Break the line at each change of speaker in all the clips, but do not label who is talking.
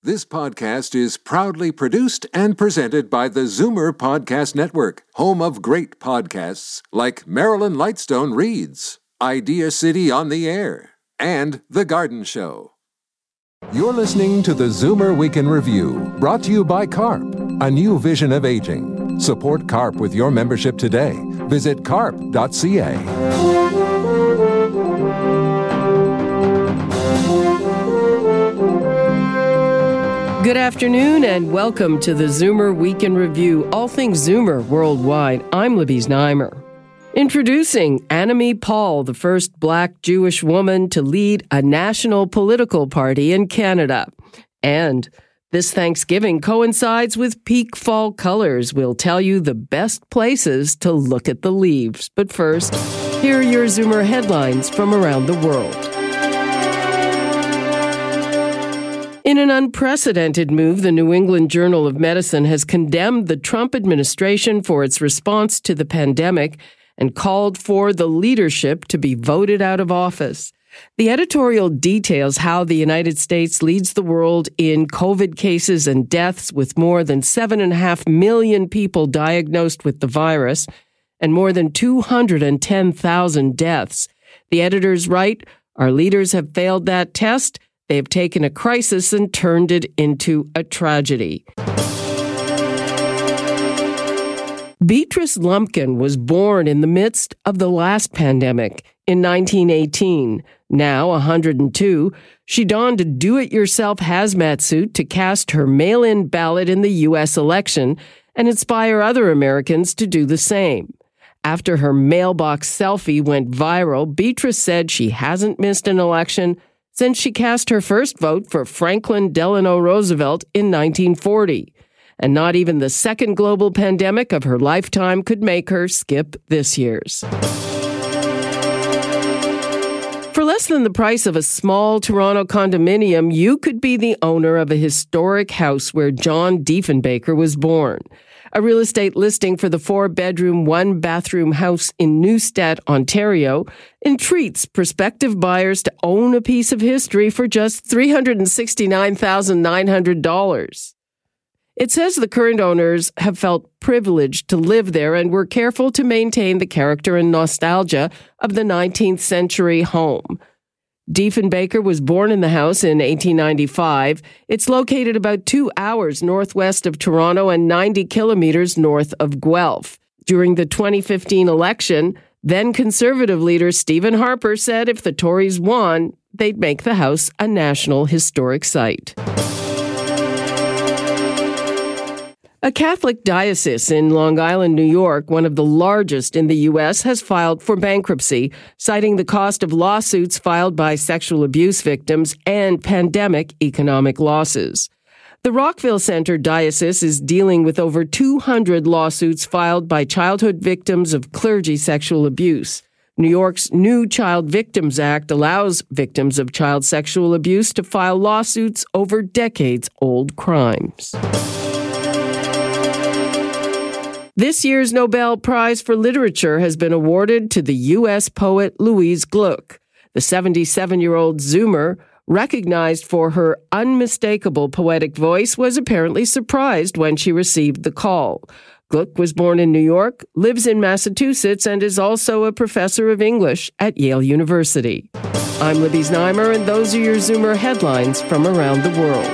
This podcast is proudly produced and presented by the Zoomer Podcast Network, home of great podcasts like Marilyn Lightstone Reads, Idea City on the Air, and The Garden Show. You're listening to the Zoomer Week in Review, brought to you by CARP, a new vision of aging. Support CARP with your membership today. Visit carp.ca.
Good afternoon and welcome to the Zoomer Week in Review, all things Zoomer worldwide. I'm Libby Znaimer. Introducing Annamie Paul, the first Black Jewish woman to lead a national political party in Canada. And this Thanksgiving coincides with peak fall colors. We'll tell you the best places to look at the leaves. But first, here are your Zoomer headlines from around the world. In an unprecedented move, the New England Journal of Medicine has condemned the Trump administration for its response to the pandemic and called for the leadership to be voted out of office. The editorial details how the United States leads the world in COVID cases and deaths, with more than 7.5 million people diagnosed with the virus and more than 210,000 deaths. The editors write, "Our leaders have failed that test. They have taken a crisis and turned it into a tragedy." Beatrice Lumpkin was born in the midst of the last pandemic in 1918. Now 102, she donned a do-it-yourself hazmat suit to cast her mail-in ballot in the U.S. election and inspire other Americans to do the same. After her mailbox selfie went viral, Beatrice said she hasn't missed an election since she cast her first vote for Franklin Delano Roosevelt in 1940. And not even the second global pandemic of her lifetime could make her skip this year's. For less than the price of a small Toronto condominium, you could be the owner of a historic house where John Diefenbaker was born. A real estate listing for the 4-bedroom, 1-bathroom house in Neustadt, Ontario, entreats prospective buyers to own a piece of history for just $369,900. It says the current owners have felt privileged to live there and were careful to maintain the character and nostalgia of the 19th century home. Diefenbaker was born in the house in 1895. It's located about 2 hours northwest of Toronto and 90 kilometers north of Guelph. During the 2015 election, then Conservative leader Stephen Harper said if the Tories won, they'd make the house a National Historic Site. A Catholic diocese in Long Island, New York, one of the largest in the U.S., has filed for bankruptcy, citing the cost of lawsuits filed by sexual abuse victims and pandemic economic losses. The Rockville Center Diocese is dealing with over 200 lawsuits filed by childhood victims of clergy sexual abuse. New York's new Child Victims Act allows victims of child sexual abuse to file lawsuits over decades-old crimes. This year's Nobel Prize for Literature has been awarded to the U.S. poet Louise Gluck. The 77-year-old Zoomer, recognized for her unmistakable poetic voice, was apparently surprised when she received the call. Gluck was born in New York, lives in Massachusetts, and is also a professor of English at Yale University. I'm Libby Znaimer, and those are your Zoomer headlines from around the world.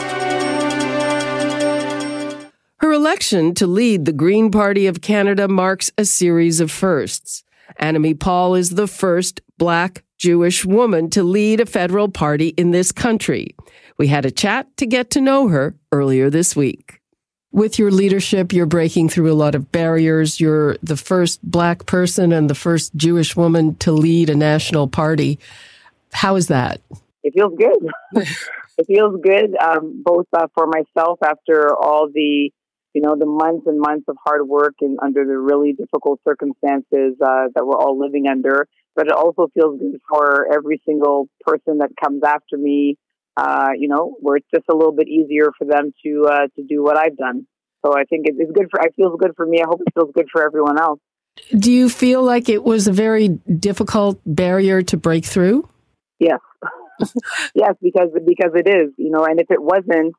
Her election to lead the Green Party of Canada marks a series of firsts. Annamie Paul is the first Black Jewish woman to lead a federal party in this country. We had a chat to get to know her earlier this week. With your leadership, you're breaking through a lot of barriers. You're the first Black person and the first Jewish woman to lead a national party. How is that?
It feels good. It feels good, both for myself after all the months and months of hard work and under the really difficult circumstances that we're all living under. But it also feels good for every single person that comes after me, where it's just a little bit easier for them to do what I've done. So I think it's good it feels good for me. I hope it feels good for everyone else.
Do you feel like it was a very difficult barrier to break through?
Yes. Yes, because it is, and if it wasn't,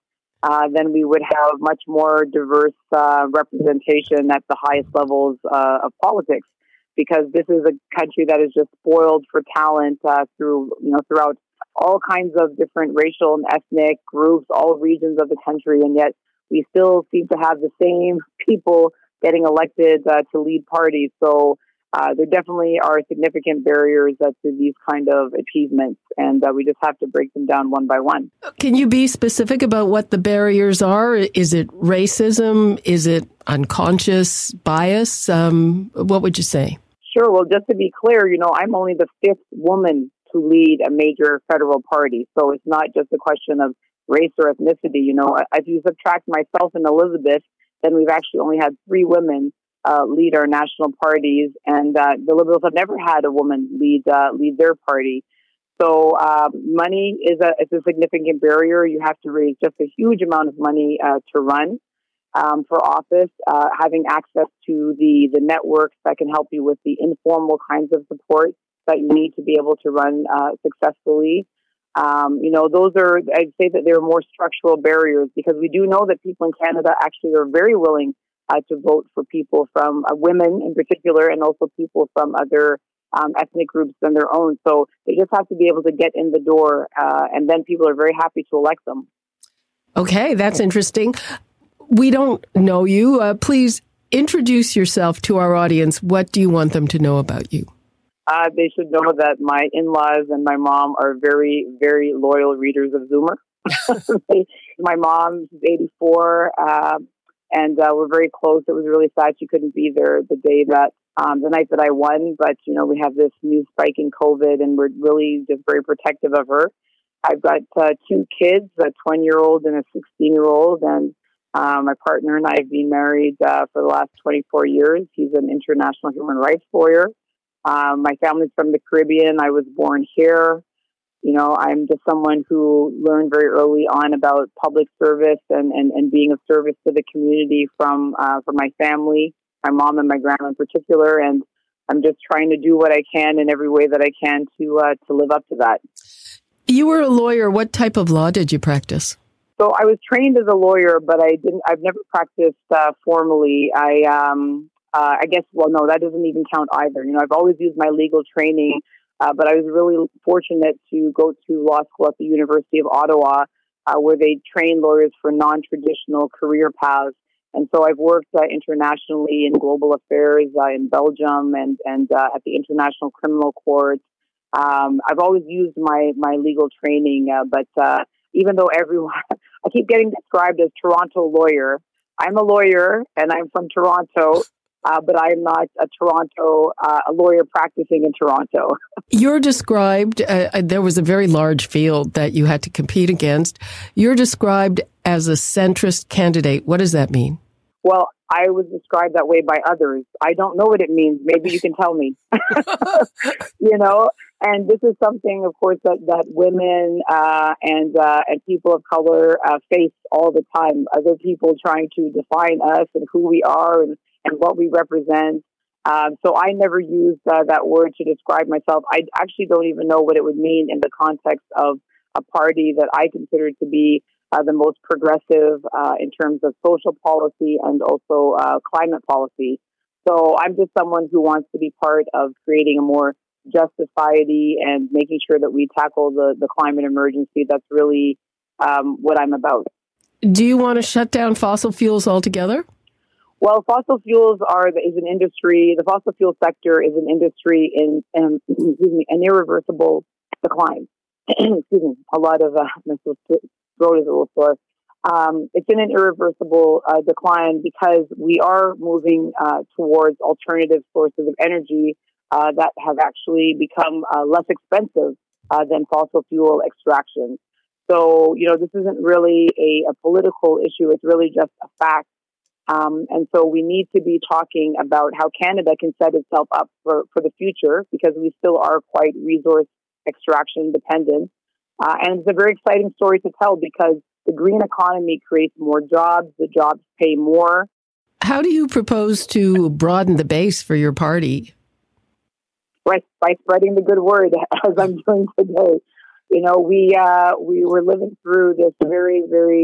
then we would have much more diverse representation at the highest levels of politics. Because this is a country that is just spoiled for talent throughout all kinds of different racial and ethnic groups, all regions of the country, and yet we still seem to have the same people getting elected to lead parties. So there definitely are significant barriers to these kind of achievements, and we just have to break them down one by one.
Can you be specific about what the barriers are? Is it racism? Is it unconscious bias? What would you say?
Sure. Well, just to be clear, I'm only the fifth woman to lead a major federal party. So it's not just a question of race or ethnicity. If you subtract myself and Elizabeth, then we've actually only had 3 women lead our national parties. And the Liberals have never had a woman lead their party. So money is a significant barrier. You have to raise just a huge amount of money to run. For office, having access to the networks that can help you with the informal kinds of support that you need to be able to run successfully. Those are, I'd say that they're more structural barriers, because we do know that people in Canada actually are very willing to vote for people from women in particular, and also people from other ethnic groups than their own. So they just have to be able to get in the door, and then people are very happy to elect them.
Okay, that's interesting. We don't know you. Please introduce yourself to our audience. What do you want them to know about you?
They should know that my in-laws and my mom are very, very loyal readers of Zoomer. My mom's 84, and we're very close. It was really sad she couldn't be there the night that I won. But, we have this new spike in COVID, and we're really just very protective of her. I've got 2 kids, a 20-year-old and a 16-year-old, and my partner and I have been married for the last 24 years. He's an international human rights lawyer. My family's from the Caribbean. I was born here. I'm just someone who learned very early on about public service and being of service to the community from my family, my mom and my grandma in particular. And I'm just trying to do what I can in every way that I can to live up to that.
You were a lawyer. What type of law did you practice?
So I was trained as a lawyer, but I've never practiced formally. I guess, well, no, that doesn't even count either. I've always used my legal training, but I was really fortunate to go to law school at the University of Ottawa, where they train lawyers for non-traditional career paths. And so I've worked internationally in global affairs in Belgium and at the International Criminal Court. I've always used my legal training, but even though I keep getting described as Toronto lawyer. I'm a lawyer and I'm from Toronto, but I'm not a lawyer practicing in Toronto.
You're described, there was a very large field that you had to compete against. You're described as a centrist candidate. What does that mean?
Well, I was described that way by others. I don't know what it means. Maybe you can tell me. And this is something, of course, that women and people of color face all the time. Other people trying to define us and who we are and what we represent. So I never used that word to describe myself. I actually don't even know what it would mean in the context of a party that I consider to be the most progressive in terms of social policy and also climate policy. So I'm just someone who wants to be part of creating a more just society and making sure that we tackle the climate emergency. That's really what I'm about.
Do you want to shut down fossil fuels altogether?
Well, fossil fuels is an industry. The fossil fuel sector is an industry in an irreversible decline. Excuse me. A lot of my throat is a little sore. It's in an irreversible decline because we are moving towards alternative sources of energy that have actually become less expensive than fossil fuel extraction. So, this isn't really a political issue. It's really just a fact. And so we need to be talking about how Canada can set itself up for the future, because we still are quite resource extraction dependent. And it's a very exciting story to tell because the green economy creates more jobs. The jobs pay more.
How do you propose to broaden the base for your party?
By spreading the good word, as I'm doing today. We were living through this very, very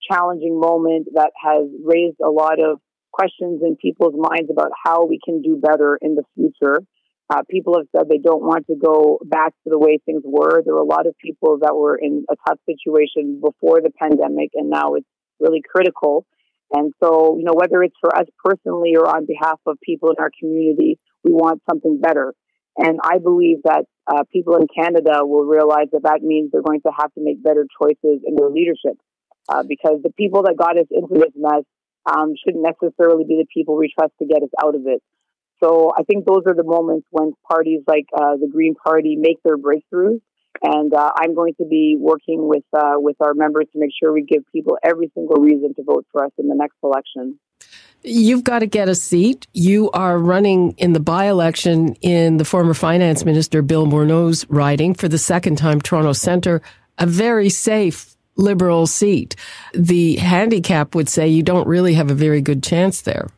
challenging moment that has raised a lot of questions in people's minds about how we can do better in the future. People have said they don't want to go back to the way things were. There were a lot of people that were in a tough situation before the pandemic, and now it's really critical. And so, whether it's for us personally or on behalf of people in our community, we want something better. And I believe that people in Canada will realize that means they're going to have to make better choices in their leadership, because the people that got us into this mess shouldn't necessarily be the people we trust to get us out of it. So I think those are the moments when parties like the Green Party make their breakthroughs. And I'm going to be working with our members to make sure we give people every single reason to vote for us in the next election.
You've got to get a seat. You are running in the by-election in the former Finance Minister Bill Morneau's riding for the second time, Toronto Centre, a very safe Liberal seat. The handicap would say you don't really have a very good chance there.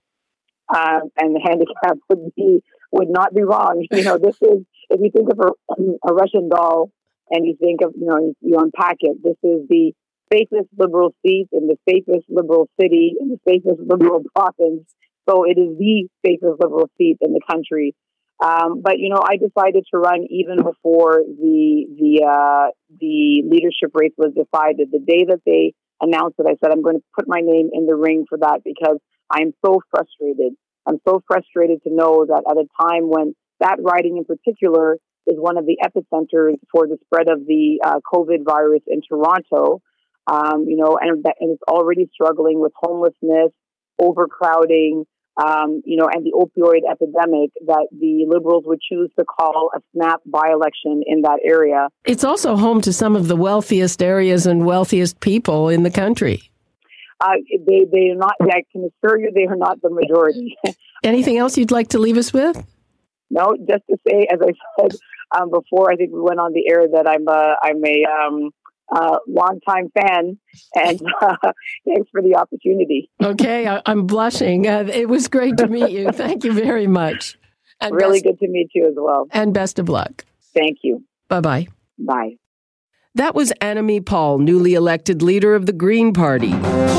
And the handicap would not be wrong. This is, if you think of a Russian doll and you think of, you unpack it, this is the safest Liberal seat in the safest Liberal city in the safest Liberal province. So it is the safest Liberal seat in the country. But I decided to run even before the leadership race was decided. The day that they announced it, I said, I'm going to put my name in the ring for that because I'm so frustrated. I'm so frustrated to know that at a time when that riding in particular is one of the epicenters for the spread of the COVID virus in Toronto, and it's already struggling with homelessness, overcrowding, and the opioid epidemic, that the Liberals would choose to call a snap by-election in that area.
It's also home to some of the wealthiest areas and wealthiest people in the country.
They are not. I can assure you, they are not the majority.
Anything else you'd like to leave us with?
No, just to say, as I said before, I think we went on the air that I'm a longtime fan, and thanks for the opportunity.
Okay, I'm blushing. It was great to meet you. Thank you very much.
And really good to meet you as well.
And best of luck.
Thank you.
Bye-bye.
Bye.
That was Annamie Paul, newly elected leader of the Green Party.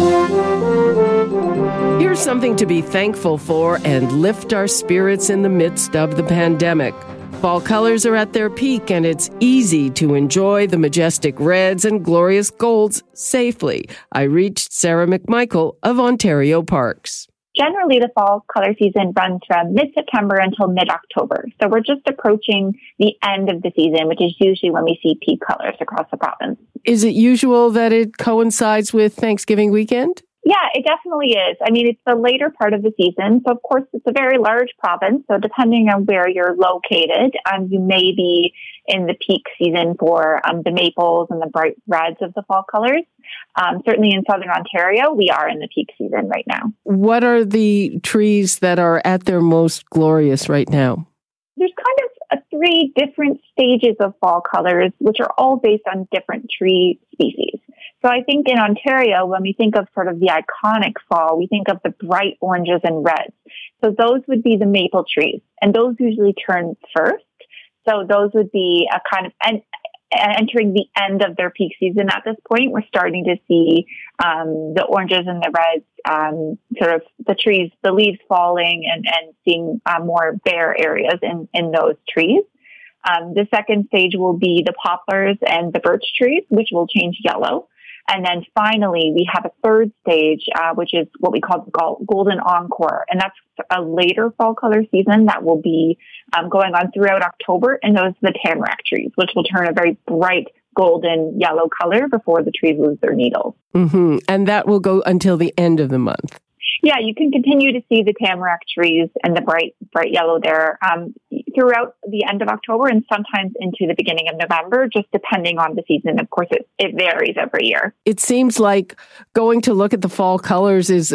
Here's something to be thankful for and lift our spirits in the midst of the pandemic. Fall colors are at their peak, and it's easy to enjoy the majestic reds and glorious golds safely. I reached Sarah McMichael of Ontario Parks.
Generally, the fall color season runs from mid-September until mid-October. So we're just approaching the end of the season, which is usually when we see peak colors across the province.
Is it usual that it coincides with Thanksgiving weekend?
Yeah, it definitely is. I mean, it's the later part of the season. So, of course, it's a very large province. So depending on where you're located, you may be in the peak season for the maples and the bright reds of the fall colors. Certainly in Southern Ontario, we are in the peak season right now.
What are the trees that are at their most glorious right now?
There's kind of 3 different stages of fall colors, which are all based on different tree species. So I think in Ontario, when we think of sort of the iconic fall, we think of the bright oranges and reds. So those would be the maple trees, and those usually turn first. So those would be a kind of entering the end of their peak season at this point. We're starting to see the oranges and the reds, sort of the trees, the leaves falling and seeing more bare areas in those trees. The second stage will be the poplars and the birch trees, which will change yellow. And then finally, we have a third stage, which is what we call the golden encore. And that's a later fall color season that will be going on throughout October. And those are the tamarack trees, which will turn a very bright golden yellow color before the trees lose their needles.
Mm-hmm. And that will go until the end of the month.
Yeah, you can continue to see the tamarack trees and the bright yellow there throughout the end of October and sometimes into the beginning of November, just depending on the season. Of course, it varies every year.
It seems like going to look at the fall colors is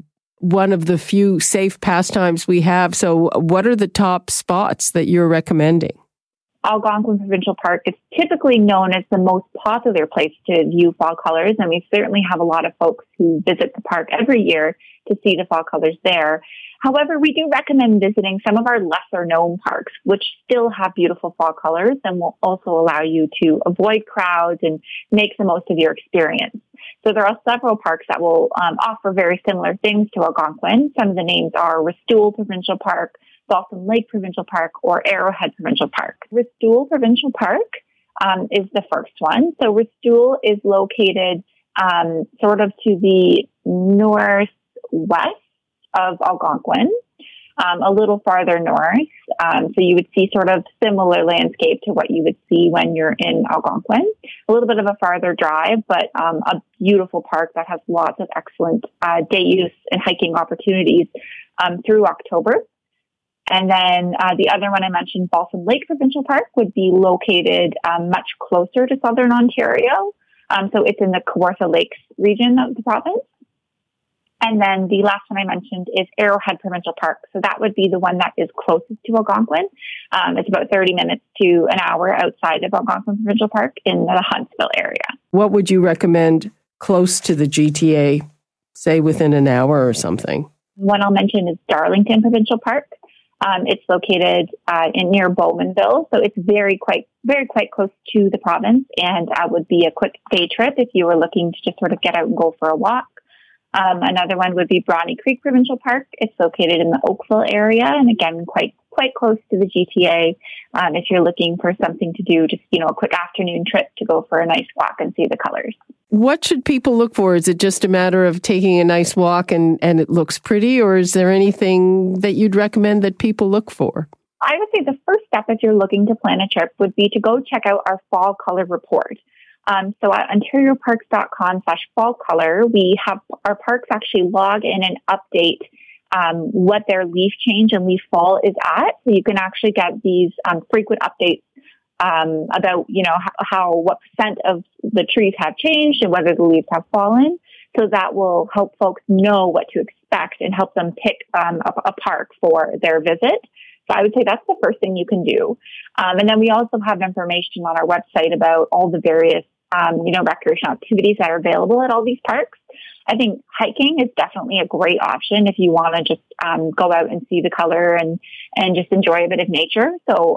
one of the few safe pastimes we have. So what are the top spots that you're recommending?
Algonquin Provincial Park is typically known as the most popular place to view fall colors, and we certainly have a lot of folks who visit the park every year to see the fall colors there. However, we do recommend visiting some of our lesser known parks, which still have beautiful fall colors and will also allow you to avoid crowds and make the most of your experience. So there are several parks that will offer very similar things to Algonquin. Some of the names are Restoule Provincial Park, Balsam Lake Provincial Park, or Arrowhead Provincial Park. Restoule Provincial Park is the first one. So Restoule is located sort of to the northwest of Algonquin, a little farther north. So you would see sort of similar landscape to what you would see when you're in Algonquin. A little bit of a farther drive, but a beautiful park that has lots of excellent day use and hiking opportunities through October. And then the other one I mentioned, Balsam Lake Provincial Park, would be located much closer to southern Ontario. So it's in the Kawartha Lakes region of the province. And then the last one I mentioned is Arrowhead Provincial Park. So that would be the one that is closest to Algonquin. It's about 30 minutes to an hour outside of Algonquin Provincial Park in the Huntsville area.
What would you recommend close to the GTA, say within an hour or something?
One I'll mention is Darlington Provincial Park. It's located near Bowmanville, so it's very quite close to the province, and would be a quick day trip if you were looking to just sort of get out and go for a walk. Another one would be Brawny Creek Provincial Park. It's located in the Oakville area, and again, quite close to the GTA. If you're looking for something to do, just a quick afternoon trip to go for a nice walk and see the colors.
What should people look for? Is it just a matter of taking a nice walk and it looks pretty, or is there anything that you'd recommend that people look for?
I would say the first step if you're looking to plan a trip would be to go check out our fall color report. So at ontarioparks.com/fall color, we have our parks actually log in and update what their leaf change and leaf fall is at. So you can actually get these frequent updates about, what percent of the trees have changed and whether the leaves have fallen. So that will help folks know what to expect and help them pick a park for their visit. So I would say that's the first thing you can do. And then we also have information on our website about all the various, recreational activities that are available at all these parks. I think hiking is definitely a great option if you want to just go out and see the color and just enjoy a bit of nature. So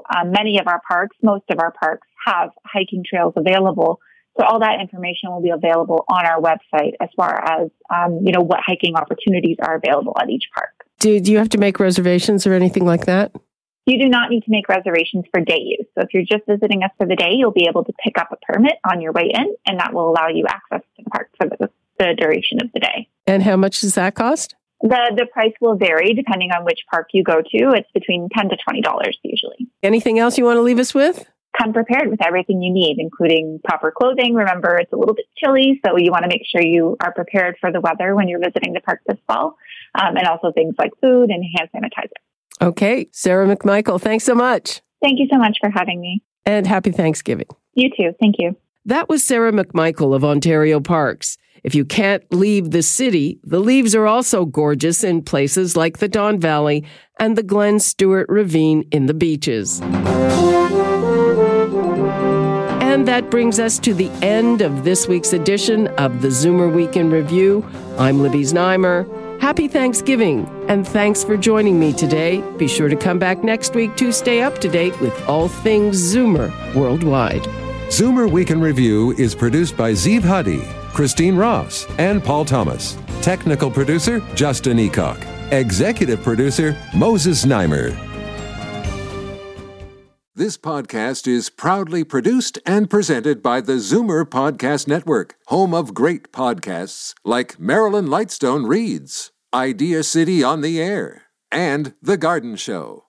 most of our parks have hiking trails available. So all that information will be available on our website as far as, what hiking opportunities are available at each park.
Do you have to make reservations or anything like that?
You do not need to make reservations for day use. So if you're just visiting us for the day, you'll be able to pick up a permit on your way in, and that will allow you access to the park for the duration of the day.
And how much does that cost?
The price will vary depending on which park you go to. It's between $10 to $20 usually.
Anything else you want to leave us with?
Come prepared with everything you need, including proper clothing. Remember, it's a little bit chilly, so you want to make sure you are prepared for the weather when you're visiting the park this fall, and also things like food and hand sanitizer.
Okay. Sarah McMichael, thanks so much.
Thank you so much for having me.
And happy Thanksgiving.
You too. Thank you.
That was Sarah McMichael of Ontario Parks. If you can't leave the city, the leaves are also gorgeous in places like the Don Valley and the Glen Stewart Ravine in the Beaches. And that brings us to the end of this week's edition of the Zoomer Week in Review. I'm Libby Znaimer. Happy Thanksgiving, and thanks for joining me today. Be sure to come back next week to stay up to date with all things Zoomer worldwide.
Zoomer Week in Review is produced by Zeev Huddy, Christine Ross, and Paul Thomas. Technical producer, Justin Eacock. Executive producer, Moses Znaimer. This podcast is proudly produced and presented by the Zoomer Podcast Network, home of great podcasts like Marilyn Lightstone Reads, Idea City on the Air, and The Garden Show.